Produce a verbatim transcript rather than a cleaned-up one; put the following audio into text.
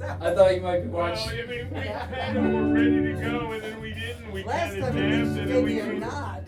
I thought you might be watching. Well, I mean, we kind of were ready to go, and then we didn't. We Last kind of time jammed, you and then gave we me a couldn't. nod.